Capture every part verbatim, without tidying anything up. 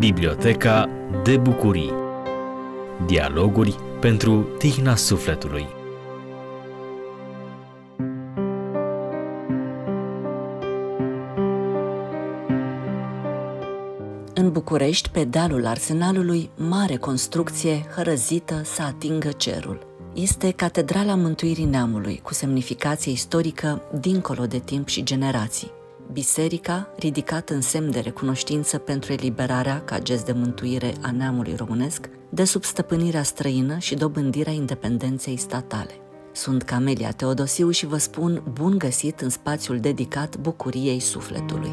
Biblioteca de bucurii. Dialoguri pentru tihna sufletului. În București, pe dealul Arsenalului, mare construcție hărăzită să atingă cerul. Este Catedrala Mântuirii Neamului, cu semnificație istorică dincolo de timp și generații. Biserica, ridicată în semn de recunoștință pentru eliberarea, ca gest de mântuire a neamului românesc, de sub stăpânirea străină și dobândirea independenței statale. Sunt Camelia Teodosiu și vă spun bun găsit în spațiul dedicat bucuriei sufletului.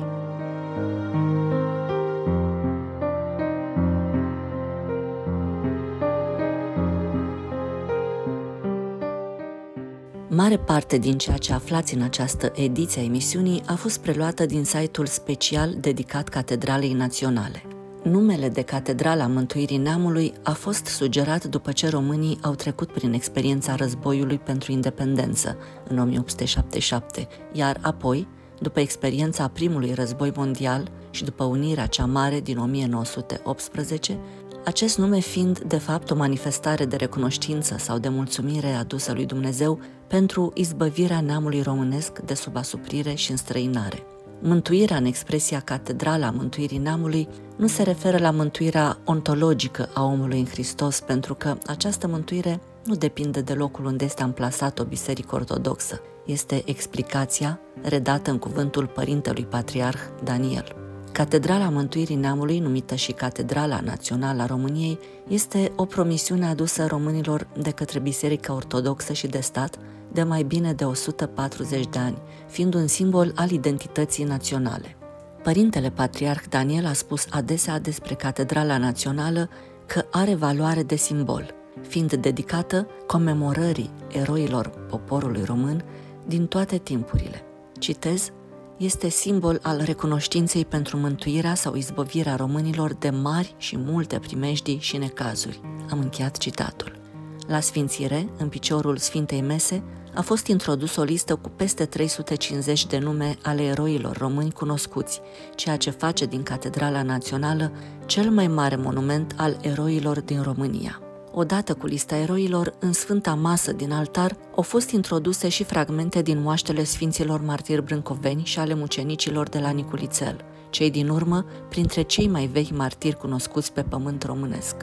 Mare parte din ceea ce aflați în această ediție a emisiunii a fost preluată din site-ul special dedicat Catedralei Naționale. Numele de Catedrala Mântuirii Neamului a fost sugerat după ce românii au trecut prin experiența războiului pentru independență în o mie opt sute șaptezeci și șapte, iar apoi, după experiența primului război mondial și după unirea cea mare din o mie nouă sute optsprezece, acest nume fiind, de fapt, o manifestare de recunoștință sau de mulțumire adusă lui Dumnezeu pentru izbăvirea neamului românesc de sub asuprire și înstrăinare. Mântuirea în expresia Catedrala Mântuirii Neamului nu se referă la mântuirea ontologică a omului în Hristos, pentru că această mântuire nu depinde de locul unde este amplasat o biserică ortodoxă. Este explicația redată în cuvântul Părintelui Patriarh Daniel. Catedrala Mântuirii Neamului, numită și Catedrala Națională a României, este o promisiune adusă românilor de către Biserica Ortodoxă și de stat de mai bine de o sută patruzeci de ani, fiind un simbol al identității naționale. Părintele Patriarh Daniel a spus adesea despre Catedrala Națională că are valoare de simbol, fiind dedicată comemorării eroilor poporului român din toate timpurile. Citez: este simbol al recunoștinței pentru mântuirea sau izbăvirea românilor de mari și multe primejdii și necazuri. Am încheiat citatul. La sfințire, în piciorul Sfintei Mese, a fost introdus o listă cu peste trei sute cincizeci de nume ale eroilor români cunoscuți, ceea ce face din Catedrala Națională cel mai mare monument al eroilor din România. Odată cu lista eroilor, în Sfânta Masă din altar au fost introduse și fragmente din moaștele Sfinților Martiri Brâncoveni și ale mucenicilor de la Niculițel, cei din urmă printre cei mai vechi martiri cunoscuți pe pământ românesc.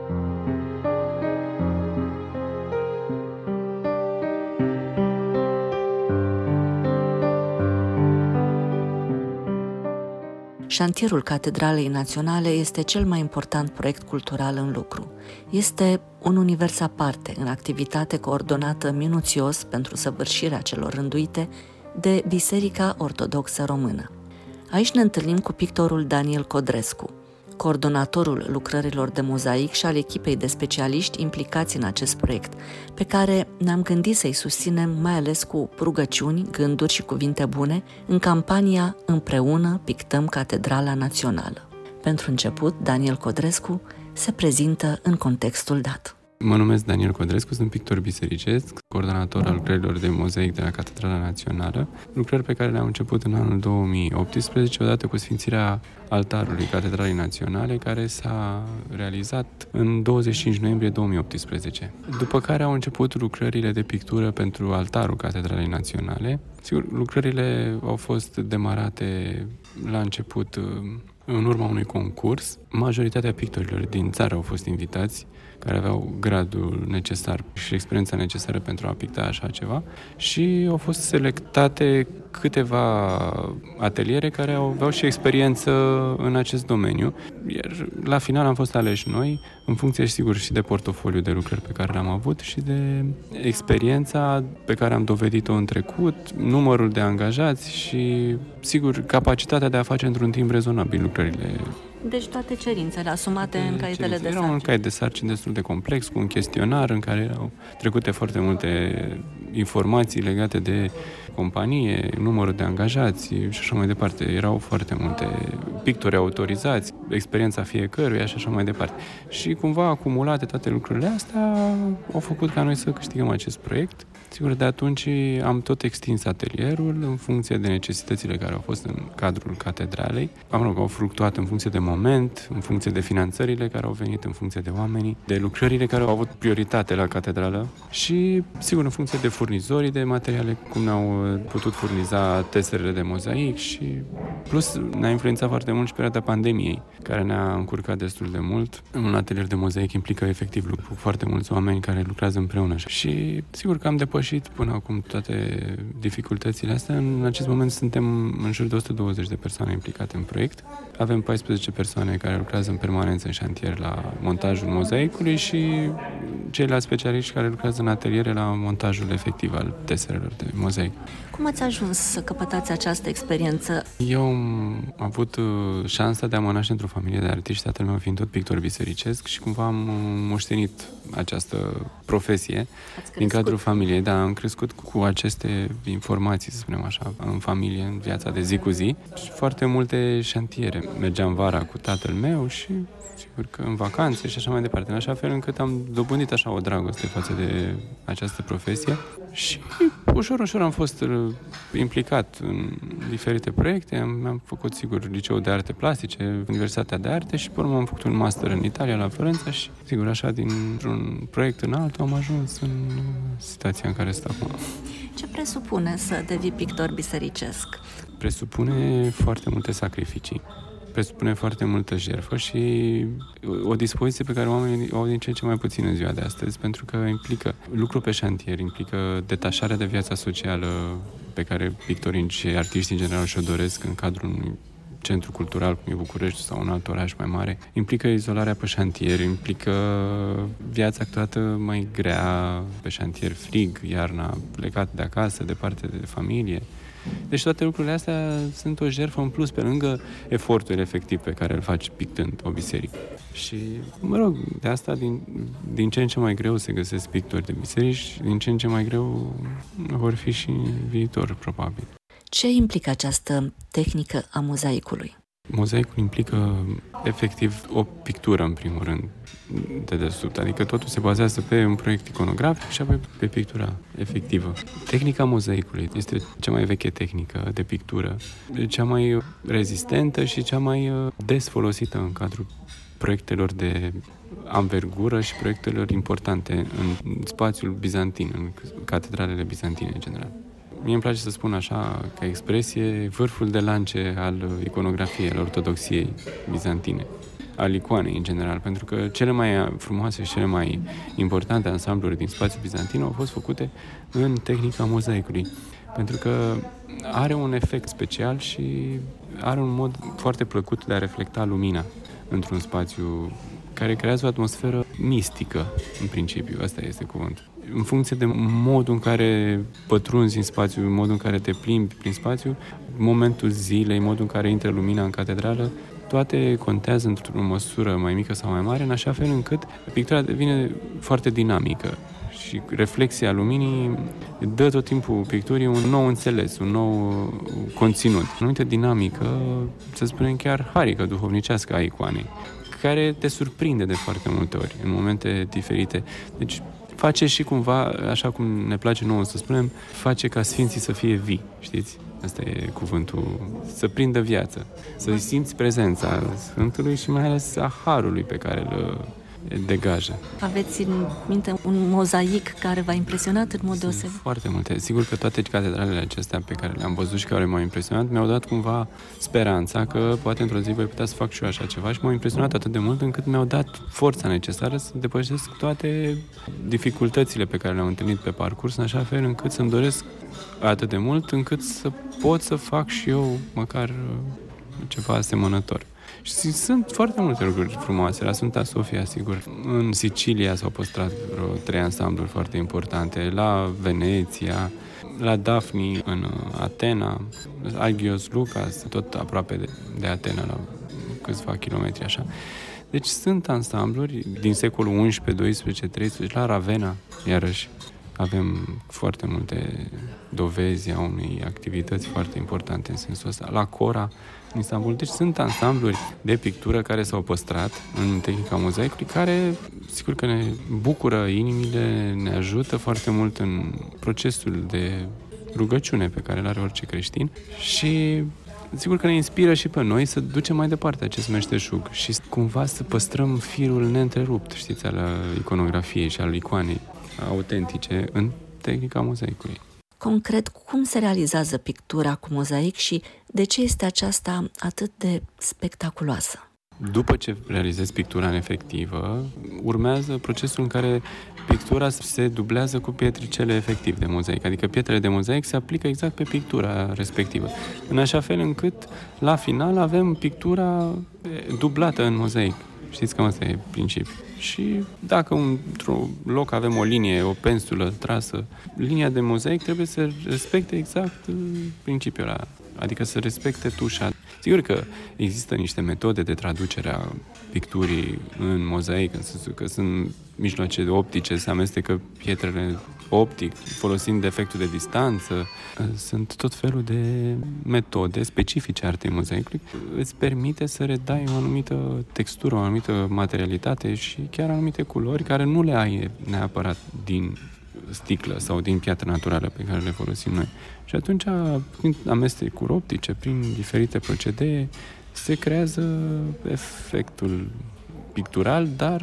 Șantierul Catedralei Naționale este cel mai important proiect cultural în lucru. Este un univers aparte, în activitate coordonată minuțios pentru săvârșirea celor rânduite de Biserica Ortodoxă Română. Aici ne întâlnim cu pictorul Daniel Codrescu, coordonatorul lucrărilor de mozaic și al echipei de specialiști implicați în acest proiect, pe care ne-am gândit să-i susținem mai ales cu rugăciuni, gânduri și cuvinte bune în campania Împreună pictăm Catedrala Națională. Pentru început, Daniel Codrescu se prezintă în contextul dat. Mă numesc Daniel Codrescu, sunt pictor bisericesc, coordonator al lucrărilor de mozaic de la Catedrala Națională, lucrări pe care le-am început în anul două mii optsprezece, odată cu sfințirea altarului Catedralei Naționale, care s-a realizat în douăzeci și cinci noiembrie două mii optsprezece. După care au început lucrările de pictură pentru altarul Catedralei Naționale. Sigur, lucrările au fost demarate la început în urma unui concurs. Majoritatea pictorilor din țară au fost invitați, care aveau gradul necesar și experiența necesară pentru a picta așa ceva, și au fost selectate câteva ateliere care aveau și experiență în acest domeniu, iar la final am fost aleși noi, în funcție, sigur, și de portofoliu de lucrări pe care l-am avut și de experiența pe care am dovedit-o în trecut, numărul de angajați și, sigur, capacitatea de a face într-un timp rezonabil lucrările. Deci toate cerințele asumate în caietele de sarcini. Era un caiet de sarcini destul de complex, cu un chestionar în care erau trecute foarte multe informații legate de companie, numărul de angajați și așa mai departe. Erau foarte multe pictori autorizați, experiența fiecăruia și așa mai departe. Și cumva acumulate toate lucrurile astea au făcut ca noi să câștigăm acest proiect. Sigur, de atunci am tot extins atelierul în funcție de necesitățile care au fost în cadrul catedralei. Am rog, au fluctuat în funcție de moment, în funcție de finanțările care au venit, în funcție de oamenii, de lucrările care au avut prioritate la catedrală și, sigur, în funcție de furnizorii de materiale, cum ne-au putut furniza testerele de mozaic și, plus, ne-a influențat foarte mult și perioada pandemiei, care ne-a încurcat destul de mult. Un atelier de mozaic implică efectiv lucru cu foarte mulți oameni care lucrează împreună și, sigur, că am depășit până acum toate dificultățile astea. În acest moment suntem în jur de o sută douăzeci de persoane implicate în proiect. Avem paisprezece persoane care lucrează în permanență în șantier la montajul mozaicului și ceilalți specialiști care lucrează în ateliere la montajul efectiv al deserelor de mozaic. Cum ați ajuns să căpătați această experiență? Eu am avut șansa de a mă naște într-o familie de artiști, tatăl meu fiind tot pictor bisericesc și cumva am moștenit această profesie din cadrul familiei. Da, am crescut cu aceste informații, să spunem așa, în familie, în viața de zi cu zi. Și foarte multe șantiere. Mergeam vara cu tatăl meu și sigur că în vacanțe și așa mai departe, în așa fel încât am dobândit așa o dragoste față de această profesie și ușor, ușor am fost implicat în diferite proiecte. Am, am făcut, sigur, Liceul de Arte Plastice, Universitatea de Arte și, pe urmă, am făcut un master în Italia, la Florența și, sigur, așa, dintr-un proiect în altul am ajuns în situația în care stau acum. Ce presupune să devii pictor bisericesc? Presupune foarte multe sacrificii. Presupune foarte multă jertfă și o dispoziție pe care oamenii o au din ce în ce mai puțin în ziua de astăzi, pentru că implică lucru pe șantier, implică detașarea de viața socială pe care pictorii și artiștii în general și-o doresc în cadrul unui centru cultural cum e București sau un alt oraș mai mare. Implică izolarea pe șantier, implică viața câteodată mai grea pe șantier, frig, iarna, plecat de acasă, departe de familie. Deci toate lucrurile astea sunt o jertfă în plus pe lângă efortul efectiv pe care îl faci pictând o biserică. Și, mă rog, de asta din, din ce în ce mai greu se găsesc pictori de biserici și din ce în ce mai greu vor fi și în viitor, probabil. Ce implică această tehnică a mozaicului? Mozaicul implică efectiv o pictură, în primul rând, de desubt. Adică totul se bazează pe un proiect iconografic și apoi pe pictura efectivă. Tehnica mozaicului este cea mai veche tehnică de pictură, cea mai rezistentă și cea mai des folosită în cadrul proiectelor de anvergură și proiectelor importante în spațiul bizantin, în catedralele bizantine în general. Mie îmi place să spun așa, ca expresie, vârful de lance al iconografiei, al ortodoxiei bizantine, al icoanei în general, pentru că cele mai frumoase și cele mai importante ansambluri din spațiul bizantin au fost făcute în tehnica mozaicului, pentru că are un efect special și are un mod foarte plăcut de a reflecta lumina într-un spațiu care creează o atmosferă mistică, în principiu, ăsta este cuvântul. În funcție de modul în care pătrunzi în spațiu, modul în care te plimbi prin spațiu, momentul zilei, modul în care intră lumina în catedrală, toate contează într-o măsură mai mică sau mai mare, în așa fel încât pictura devine foarte dinamică și reflexia luminii dă tot timpul picturii un nou înțeles, un nou conținut. O anumită dinamică, să spunem chiar harică, duhovnicească a icoanei, care te surprinde de foarte multe ori, în momente diferite. Deci face și cumva, așa cum ne place nouă să spunem, face ca sfinții să fie vii, știți? Asta e cuvântul, să prindă viață, să simți prezența Sfântului și mai ales a harului pe care îl degajă. Aveți în minte un mozaic care v-a impresionat în mod deosebit? Foarte multe. Sigur că toate catedralele acestea pe care le-am văzut și care m-au impresionat mi-au dat cumva speranța că poate într-o zi voi putea să fac și eu așa ceva și m-au impresionat atât de mult încât mi-au dat forța necesară să depășesc toate dificultățile pe care le-am întâlnit pe parcurs, în așa fel încât să-mi doresc atât de mult încât să pot să fac și eu măcar ceva asemănător. Și sunt foarte multe lucruri frumoase. La Sfânta Sofia, sigur. În Sicilia s-au păstrat vreo trei ansambluri foarte importante. La Veneția, la Dafni, în Atena, Agios Lucas, tot aproape de, de Atena, la câțiva kilometri așa. Deci sunt ansambluri din secolul unsprezece, doisprezece, treisprezece, la Ravenna, iarăși, avem foarte multe dovezi a unei activități foarte importante în sensul ăsta. La Cora, în Istanbul. Deci sunt ansambluri de pictură care s-au păstrat în tehnica mozaicului, care, sigur că ne bucură inimile, ne ajută foarte mult în procesul de rugăciune pe care îl are orice creștin și sigur că ne inspiră și pe noi să ducem mai departe acest meșteșug și cumva să păstrăm firul neîntrerupt, știți, al iconografiei și al icoanei autentice în tehnica mozaicului. Concret, cum se realizează pictura cu mozaic și de ce este aceasta atât de spectaculoasă? După ce realizezi pictura în efectivă, urmează procesul în care pictura se dublează cu pietricele efectiv de mozaic, adică pietrele de mozaic se aplică exact pe pictura respectivă, în așa fel încât la final avem pictura dublată în mozaic. Știți că asta e principiul. Și dacă într-un loc avem o linie, o pensulă trasă, linia de mozaic trebuie să respecte exact principiul ăla, adică să respecte tușa. Sigur că există niște metode de traducere a picturii în mozaic, în sensul că sunt mijloace optice, se amestecă pietrele optic, folosind efectul de distanță. Sunt tot felul de metode specifice artei mozaicului. Îți permite să redai o anumită textură, o anumită materialitate și chiar anumite culori care nu le ai neapărat din sticlă sau din piatră naturală pe care le folosim noi. Și atunci, prin amestecuri optice, prin diferite procedee, se creează efectul pictural, dar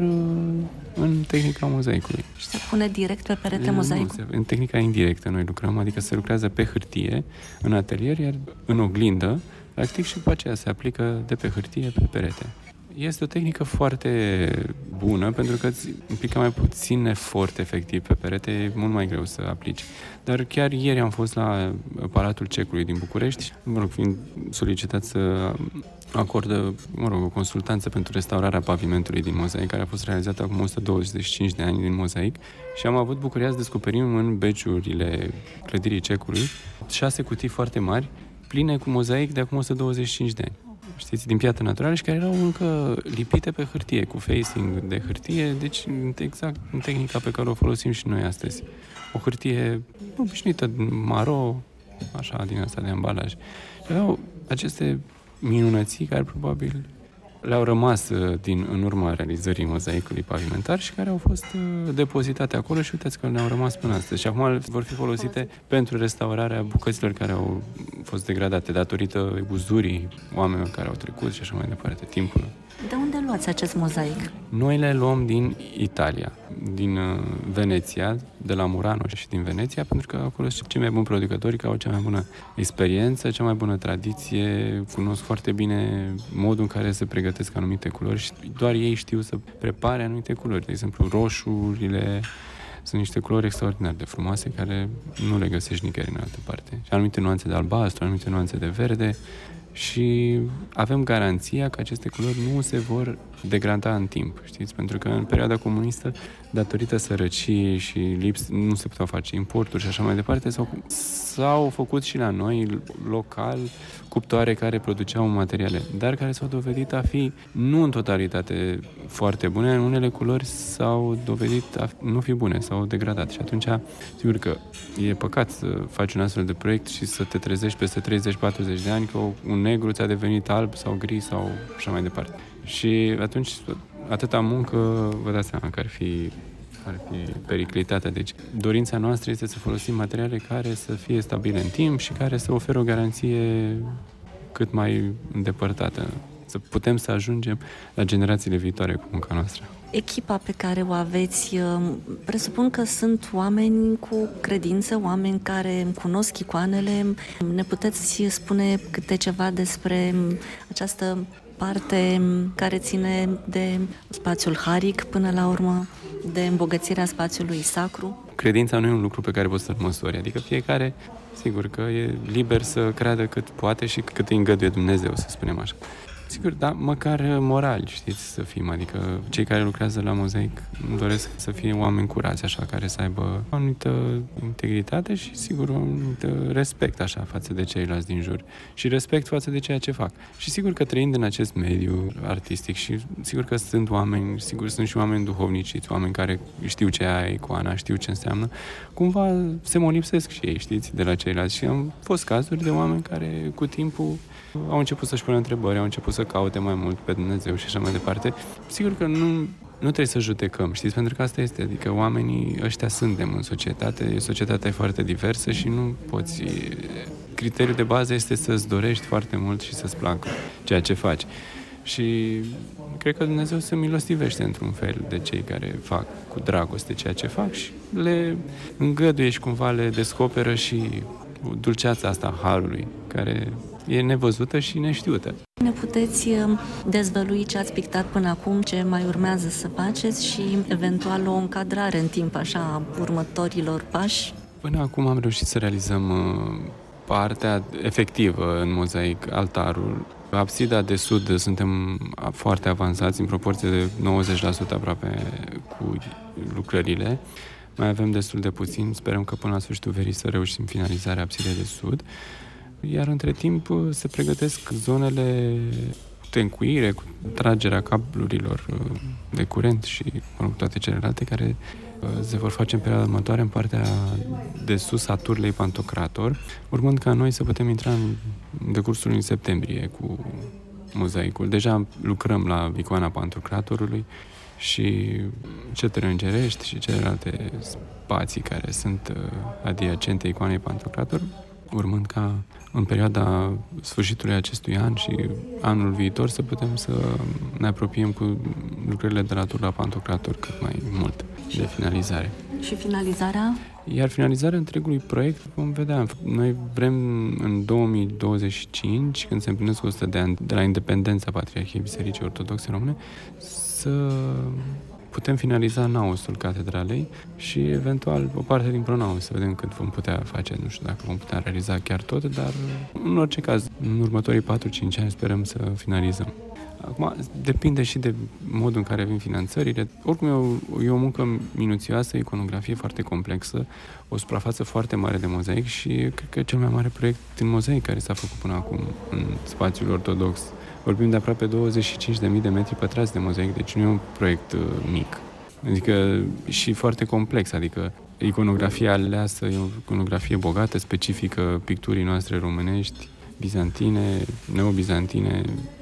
în tehnica mozaicului. Și se pune direct pe perete mozaicul? Nu, în tehnica indirectă noi lucrăm, adică se lucrează pe hârtie, în atelier, iar în oglindă, practic, și după aceea se aplică de pe hârtie pe perete. Este o tehnică foarte bună pentru că îți implică mai puțin efort efectiv pe perete, e mult mai greu să aplici. Dar chiar ieri am fost la Palatul Cecului din București, mă rog, fiind solicitat să acordă, mă rog, o consultanță pentru restaurarea pavimentului din mozaic, care a fost realizată acum o sută douăzeci și cinci de ani din mozaic și am avut bucuria să descoperim în beciurile clădirii Cecului șase cutii foarte mari, pline cu mozaic de acum o sută douăzeci și cinci de ani. Știți, din piatră naturală și care erau încă lipite pe hârtie, cu facing de hârtie, deci exact în tehnica pe care o folosim și noi astăzi. O hârtie obișnuită, maro, așa, din asta de ambalaj. Și aveau aceste minunății care probabil le-au rămas din, în urma realizării mozaicului pavimentar și care au fost depozitate acolo și uitați că le-au rămas până astăzi. Și acum vor fi folosite pentru restaurarea bucăților care au fost degradate datorită uzurii oamenilor care au trecut și așa mai departe, timpul. De unde luați acest mozaic? Noi le luăm din Italia, din Veneția, de la Murano și din Veneția, pentru că acolo sunt cei mai buni producători, care au cea mai bună experiență, cea mai bună tradiție, cunosc foarte bine modul în care se pregătesc anumite culori și doar ei știu să prepare anumite culori. De exemplu, roșurile sunt niște culori extraordinar de frumoase care nu le găsești nicăieri în altă parte. Și anumite nuanțe de albastru, anumite nuanțe de verde. Și avem garanția că aceste culori nu se vor degrada în timp, știți? Pentru că în perioada comunistă, datorită sărăciei și lips, nu se puteau face importuri și așa mai departe, s-au, s-au făcut și la noi, local, cuptoare care produceau materiale, dar care s-au dovedit a fi nu în totalitate foarte bune, în unele culori s-au dovedit a nu fi bune, s-au degradat și atunci, sigur că e păcat să faci un astfel de proiect și să te trezești peste treizeci patruzeci de ani că un negru ți-a devenit alb sau gri sau așa mai departe. Și atunci, atâta muncă, vă dați seama că ar fi, ar fi periclitată. Deci, dorința noastră este să folosim materiale care să fie stabile în timp și care să oferă o garanție cât mai îndepărtată. Să putem să ajungem la generațiile viitoare cu munca noastră. Echipa pe care o aveți, presupun că sunt oameni cu credință, oameni care cunosc icoanele. Ne puteți spune câte ceva despre această parte care ține de spațiul haric, până la urmă, de îmbogățirea spațiului sacru? Credința nu e un lucru pe care poți să-l măsori, adică fiecare, sigur că e liber să creadă cât poate și cât îi îngăduie Dumnezeu, să spunem așa. Sigur, da, măcar morali, știți, să fim. Adică cei care lucrează la mozaic îmi doresc să fie oameni curați, așa, care să aibă o anumită integritate și, sigur, un anumit respect, așa, față de ceilalți din jur. Și respect față de ceea ce fac. Și sigur că trăind în acest mediu artistic și sigur că sunt oameni, sigur sunt și oameni duhovniciți, oameni care știu ce e icoana, știu ce înseamnă, cumva se molipsesc și ei, știți, de la ceilalți. Și am fost cazuri de oameni care cu timpul au început să-și pună întrebări, au început să caute mai mult pe Dumnezeu și așa mai departe. Sigur că nu, nu trebuie să judecăm, știți, pentru că asta este, adică oamenii ăștia suntem în societate, societatea e foarte diversă și nu poți... Criteriul de bază este să-ți dorești foarte mult și să-ți placă ceea ce faci. Și cred că Dumnezeu se milostivește într-un fel de cei care fac cu dragoste ceea ce fac și le îngăduie și cumva le descoperă și dulceața asta harului, care e nevăzută și neștiută. Ne puteți dezvălui ce ați pictat până acum, ce mai urmează să faceți și eventual o încadrare în timp așa a următorilor pași? Până acum am reușit să realizăm partea efectivă în mozaic, altarul. Absida de sud suntem foarte avansați, în proporție de nouăzeci la sută aproape cu lucrările. Mai avem destul de puțin, sperăm că până la sfârșitul verii să reușim finalizarea absidei de sud. Iar între timp se pregătesc zonele de încuire, cu tragerea cablurilor de curent și mă rog, toate celelalte care se vor face în perioada următoare în partea de sus a turlei Pantocrator, urmând ca noi să putem intra în decursul în septembrie cu mozaicul. Deja lucrăm la icoana Pantocratorului și cetările îngerești și celelalte spații care sunt adiacente icoanei Pantocrator, urmând ca în perioada sfârșitului acestui an și anul viitor să putem să ne apropiem cu lucrările de la turla Pantocrator cât mai mult de finalizare. Și finalizarea? Iar finalizarea întregului proiect vom vedea. Noi vrem în două mii douăzeci și cinci, când se împlinesc o sută de ani de la independența Patriarhiei Bisericii Ortodoxe Române, să putem finaliza naosul catedralei și eventual o parte din pronaos, să vedem cât vom putea face, nu știu dacă vom putea realiza chiar tot, dar în orice caz, în următorii patru cinci ani sperăm să finalizăm. Acum, depinde și de modul în care vin finanțările. Oricum, e o, e o muncă minuțioasă, iconografie foarte complexă, o suprafață foarte mare de mozaic și cred că cel mai mare proiect în mozaic care s-a făcut până acum în spațiul ortodox. Vorbim de aproape douăzeci și cinci de mii de metri pătrați de mozaic, deci nu e un proiect uh, mic. Adică și foarte complex, adică iconografia aleasă e o iconografie bogată, specifică picturii noastre românești, bizantine, neobizantine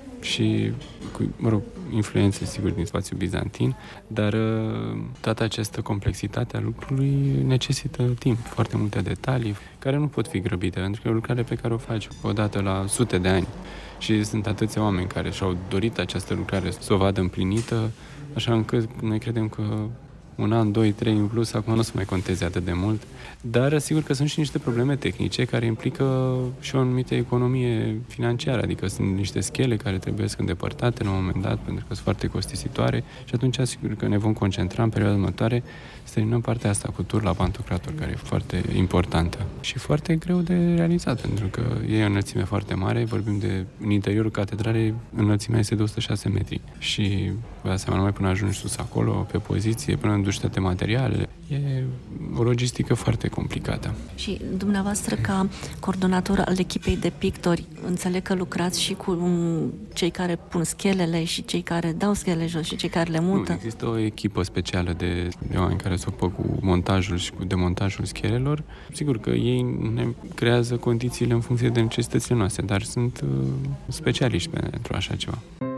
și, cu, mă rog, influențe, sigur, din spațiul bizantin, dar uh, toată această complexitate a lucrului necesită timp, foarte multe detalii, care nu pot fi grăbite, pentru că e o lucrare pe care o faci odată la sute de ani. Și sunt atâția oameni care și-au dorit această lucrare să o vadă împlinită, așa încât noi credem că un an, doi, trei în plus, acum nu o să mai conteze atât de mult, dar sigur că sunt și niște probleme tehnice care implică și o anumită economie financiară, adică sunt niște schele care trebuie să îndepărtate la un moment dat, pentru că sunt foarte costisitoare și atunci sigur că ne vom concentra în perioada următoare să terminăm partea asta cu turla Pantocrator, care e foarte importantă și foarte greu de realizat, pentru că e o înălțime foarte mare, vorbim de, în interiorul catedralei, înălțimea este de o sută șase metri și vă dați seama, numai până ajungi sus acolo, pe poziție, până duci toate materialele. E o logistică foarte complicată. Și dumneavoastră, ca coordonator al echipei de pictori, înțeleg că lucrați și cu cei care pun schelele și cei care dau schelele jos și cei care le mută? Nu, există o echipă specială de, de oameni care se ocupă cu montajul și cu demontajul schelelor. Sigur că ei ne creează condițiile în funcție de necesitățile noastre, dar sunt uh, specialiști pentru așa ceva.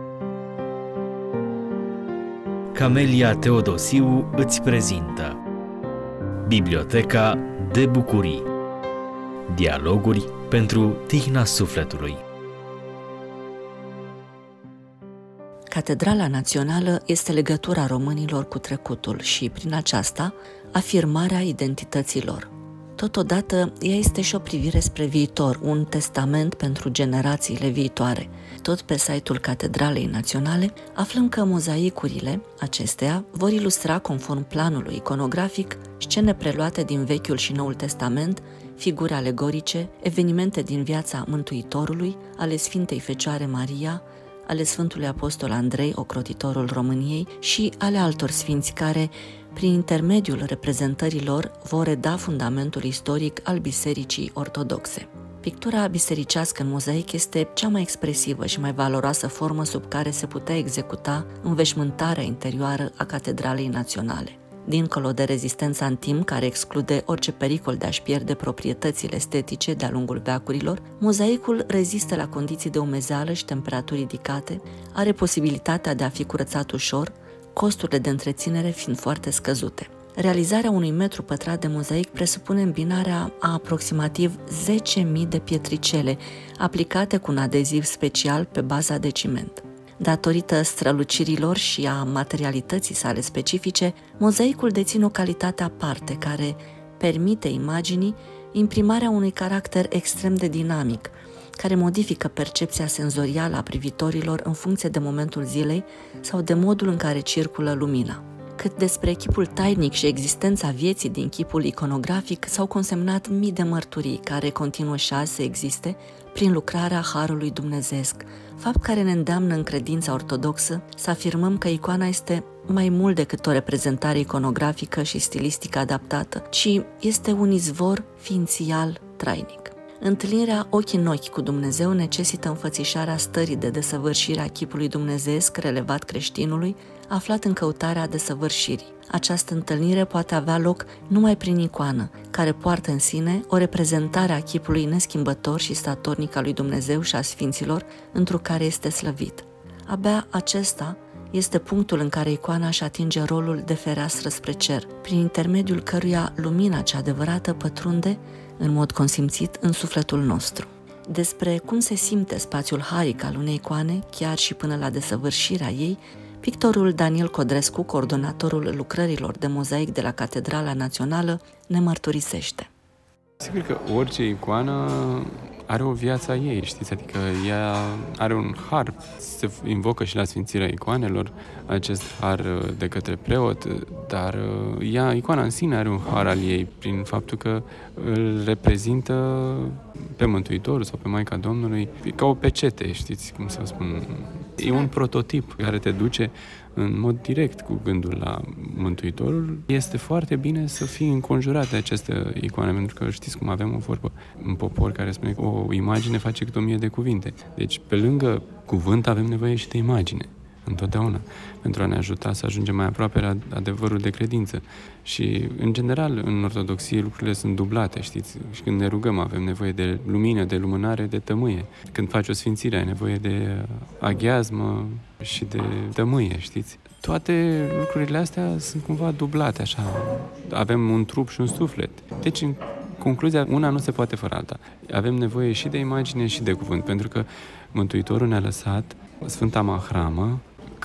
Camelia Teodosiu îți prezintă Biblioteca de bucurii. Dialoguri pentru tihna sufletului. Catedrala Națională este legătura românilor cu trecutul și, prin aceasta, afirmarea identității lor. Totodată, ea este și o privire spre viitor, un testament pentru generațiile viitoare. Tot pe site-ul Catedralei Naționale aflăm că mozaicurile acesteia vor ilustra, conform planului iconografic, scene preluate din Vechiul și Noul Testament, figuri alegorice, evenimente din viața Mântuitorului, ale Sfintei Fecioare Maria, ale Sfântului Apostol Andrei, ocrotitorul României, și ale altor sfinți care, prin intermediul reprezentărilor, vor reda fundamentul istoric al Bisericii Ortodoxe. Pictura bisericească în mozaic este cea mai expresivă și mai valoroasă formă sub care se putea executa înveșmântarea interioară a Catedralei Naționale. Dincolo de rezistența în timp, care exclude orice pericol de a-și pierde proprietățile estetice de-a lungul veacurilor, mozaicul rezistă la condiții de umezeală și temperaturi ridicate, are posibilitatea de a fi curățat ușor, costurile de întreținere fiind foarte scăzute. Realizarea unui metru pătrat de mozaic presupune îmbinarea a aproximativ zece mii de pietricele, aplicate cu un adeziv special pe baza de ciment. Datorită strălucirilor și a materialității sale specifice, mozaicul deține o calitate aparte care permite imaginii imprimarea unui caracter extrem de dinamic, care modifică percepția senzorială a privitorilor în funcție de momentul zilei sau de modul în care circulă lumina. Cât despre chipul tainic și existența vieții din chipul iconografic, s-au consemnat mii de mărturii care continuă și azi să existe prin lucrarea Harului Dumnezeesc, fapt care ne îndeamnă în credința ortodoxă să afirmăm că icoana este mai mult decât o reprezentare iconografică și stilistică adaptată, ci este un izvor ființial trainic. Întâlnirea ochi în ochi cu Dumnezeu necesită înfățișarea stării de desăvârșire a chipului dumnezeiesc relevat creștinului, aflat în căutarea desăvârșirii. Această întâlnire poate avea loc numai prin icoană, care poartă în sine o reprezentare a chipului neschimbător și statornic al lui Dumnezeu și a sfinților, întru care este slăvit. Abia acesta este punctul în care icoana își atinge rolul de fereastră spre cer, prin intermediul căruia lumina cea adevărată pătrunde în mod consimțit în sufletul nostru. Despre cum se simte spațiul haric al unei icoane, chiar și până la desăvârșirea ei, pictorul Daniel Codrescu, coordonatorul lucrărilor de mozaic de la Catedrala Națională, ne mărturisește. Sigur că orice icoană are o viață a ei, știți? Adică ea are un har, se invocă și la sfințirea icoanelor acest har de către preot, dar ea, icoana în sine are un har al ei prin faptul că îl reprezintă pe Mântuitorul sau pe Maica Domnului ca o pecete, știți cum să spun. E un prototip care te duce în mod direct cu gândul la Mântuitorul. Este foarte bine să fii înconjurat de aceste icoane, pentru că știți cum avem o vorbă în popor care spune că o imagine face cât o mie de cuvinte. Deci, pe lângă cuvânt, avem nevoie și de imagine, întotdeauna, pentru a ne ajuta să ajungem mai aproape la adevărul de credință. Și, în general, în ortodoxie lucrurile sunt dublate, știți? Și când ne rugăm avem nevoie de lumină, de lumânare, de tămâie. Când faci o sfințire ai nevoie de aghiazmă și de tămâie, știți? Toate lucrurile astea sunt cumva dublate, așa. Avem un trup și un suflet. Deci, în concluzia, una nu se poate fără alta. Avem nevoie și de imagine și de cuvânt, pentru că Mântuitorul ne-a lăsat Sfânta Mahramă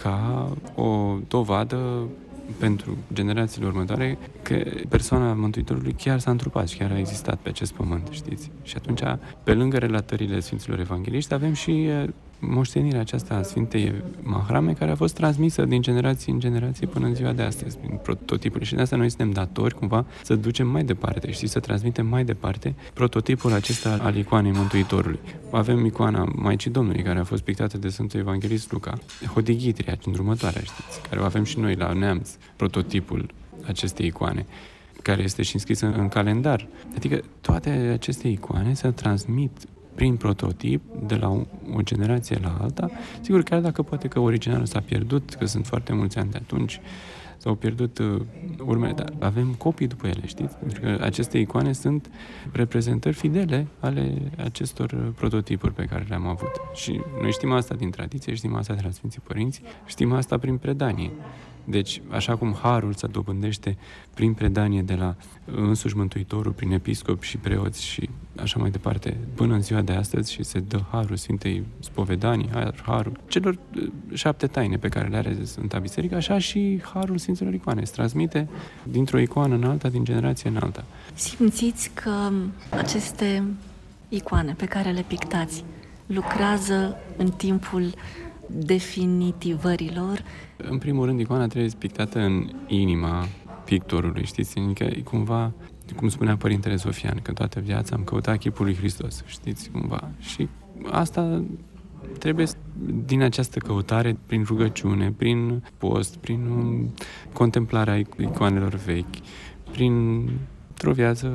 ca o dovadă pentru generațiile următoare că persoana Mântuitorului chiar s-a întrupat și chiar a existat pe acest pământ, știți? Și atunci, pe lângă relatările Sfinților Evangeliști, avem și moștenirea aceasta a Sfintei Mahrame, care a fost transmisă din generație în generație până în ziua de astăzi, prin prototipul. Și de asta noi suntem datori, cumva, să ducem mai departe, știți, să transmitem mai departe prototipul acesta al icoanei Mântuitorului. Avem icoana Maicii Domnului, care a fost pictată de Sfântul Evanghelist Luca, Hodighitria, îndrumătoarea, știți, care o avem și noi la Neamț, prototipul acestei icoane, care este și înscrisă în calendar. Adică toate aceste icoane se transmit prin prototip, de la o, o generație la alta. Sigur, chiar dacă poate că originalul s-a pierdut, că sunt foarte mulți ani de atunci, s-au pierdut uh, urmele, dar avem copii după ele, știți? Pentru că aceste icoane sunt reprezentări fidele ale acestor uh, prototipuri pe care le-am avut. Și noi știm asta din tradiție, știm asta de la Sfinții Părinți, știm asta prin predanie. Deci, așa cum harul se dobândește prin predanie de la însuși Mântuitorul, prin episcop și preoți și așa mai departe, până în ziua de astăzi și se dă harul Sfintei Spovedanii, harul celor șapte taine pe care le are Sfânta Biserică, așa și harul Sfinților Icoane se transmite dintr-o icoană în alta, din generație în alta. Simțiți că aceste icoane pe care le pictați lucrează în timpul definitivărilor? În primul rând, icoana trebuie pictată în inima pictorului, știți? Adică e cumva, cum spunea Părintele Sofian, că toată viața am căutat chipul lui Hristos, știți, cumva. Și asta trebuie din această căutare, prin rugăciune, prin post, prin contemplarea icoanelor vechi, prin o viață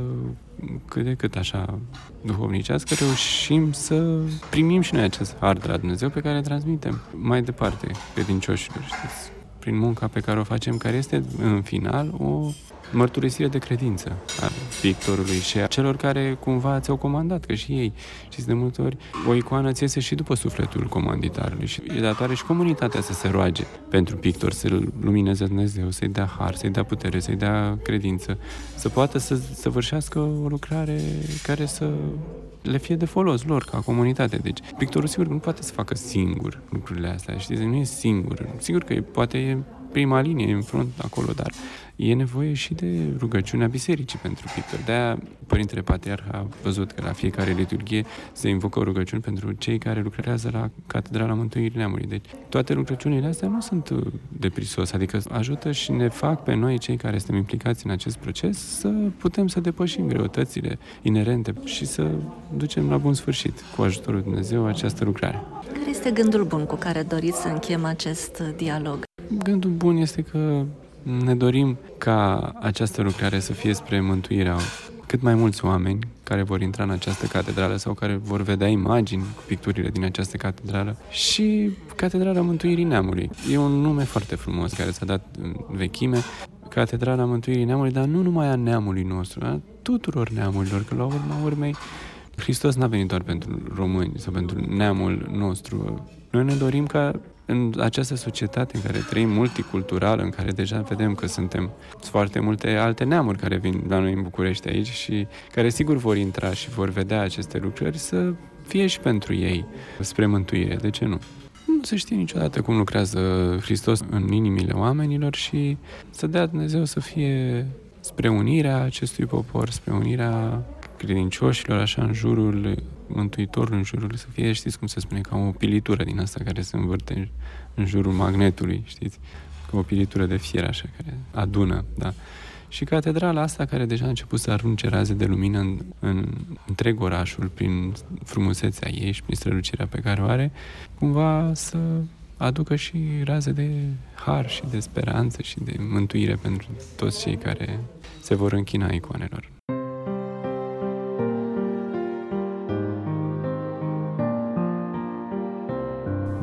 cât de cât așa duhovnicească, reușim să primim și noi acest har de la Dumnezeu pe care îl transmitem mai departe credincioșilor, știți? Prin munca pe care o facem, care este în final o mărturisire de credință a pictorului și a celor care cumva ți-au comandat, că și ei, știți, de multe ori o icoană ți iese și după sufletul comanditarului și e datoare și comunitatea să se roage pentru pictor, să-l lumineze Dumnezeu, să-i dea har, să-i dea putere, să-i dea credință, să poată să săvârșească o lucrare care să le fie de folos lor, ca comunitate. Deci, pictorul sigur nu poate să facă singur lucrurile astea, știți, nu e singur. Sigur că poate e prima linie în front acolo, dar e nevoie și de rugăciunea bisericii pentru pictor. De-aia Părintele Patriarh a văzut că la fiecare liturghie se invocă o rugăciune pentru cei care lucrează la Catedrala Mântuirii Neamului. Deci toate rugăciunile astea nu sunt de prisos, adică ajută și ne fac pe noi, cei care suntem implicați în acest proces, să putem să depășim greutățile inerente și să ducem la bun sfârșit, cu ajutorul lui Dumnezeu, această lucrare. Care este gândul bun cu care doriți să încheiem acest dialog? Gândul bun este că ne dorim ca această lucrare să fie spre mântuirea cât mai mulți oameni care vor intra în această catedrală sau care vor vedea imagini cu picturile din această catedrală și Catedrala Mântuirii Neamului. E un nume foarte frumos care s-a dat în vechime, Catedrala Mântuirii Neamului, dar nu numai a neamului nostru, a tuturor neamurilor, că la urma urmei Hristos n-a venit doar pentru români sau pentru neamul nostru. Noi ne dorim ca în această societate în care trăim multiculturală, în care deja vedem că suntem foarte multe alte neamuri care vin la noi în București aici și care sigur vor intra și vor vedea aceste lucrări, să fie și pentru ei spre mântuire. De ce nu? Nu se știe niciodată cum lucrează Hristos în inimile oamenilor și să dea Dumnezeu să fie spre unirea acestui popor, spre unirea credincioșilor, așa, în jurul Mântuitorului, în jurul, să fie, știți cum se spune, ca o pilitură din asta care se învârte în jurul magnetului, știți? Ca o pilitură de fier, așa, care adună, da? Și catedrala asta, care deja a început să arunce raze de lumină în, în întreg orașul, prin frumusețea ei și prin strălucirea pe care o are, cumva să aducă și raze de har și de speranță și de mântuire pentru toți cei care se vor închina icoanelor.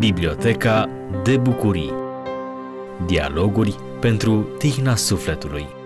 Biblioteca de bucurii. Dialoguri pentru tihna sufletului.